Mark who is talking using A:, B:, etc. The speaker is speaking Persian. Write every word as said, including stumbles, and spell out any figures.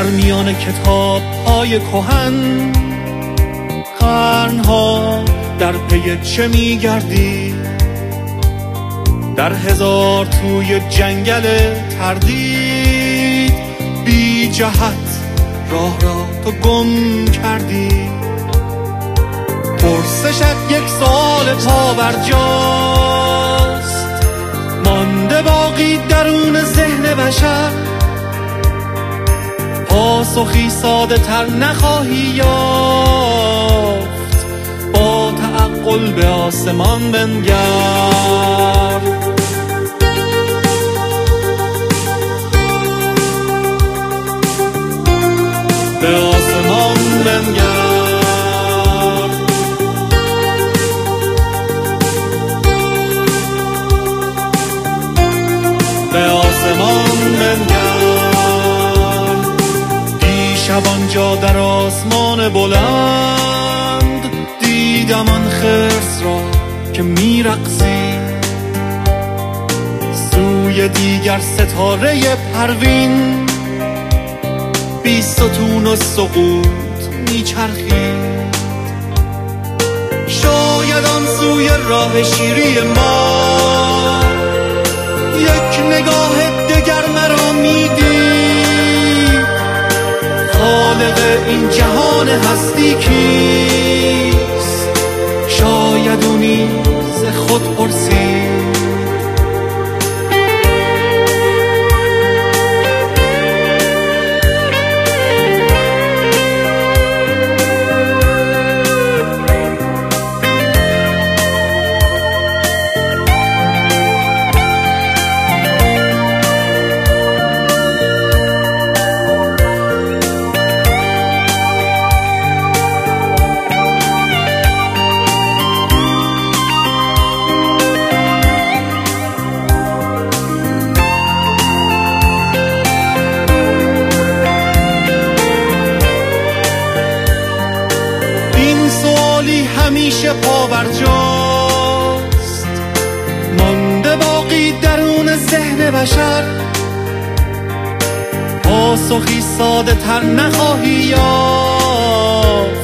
A: در میان کتاب های کهن قرنها در پی چه میگردی؟ در هزار توی جنگل تردید بی جهت راه را تو گم کردی. پرسشت یک سال پابرجاست، مانده باقی درون ذهن بشر. پاسخی ساده تر نخواهی یافت، با تعقل به آسمان بنگر. به آسمان بنگر، به آسمان بنگر. دیشب آنجا در آسمان بلند دیدم آن خرس را که میرقصید سوی دیگر ستاره پروین، بی ستون و سقوط میچرخید. شاید آن سوی راه شیری ما یک نگاه دگر مرا میدید. خالق این جهان هستی کیست؟ شاید او نیز خود پرسید. همیشه پابرجاست، مانده باقی درون ذهن بشر. پاسخی ساده تر نخواهی یافت،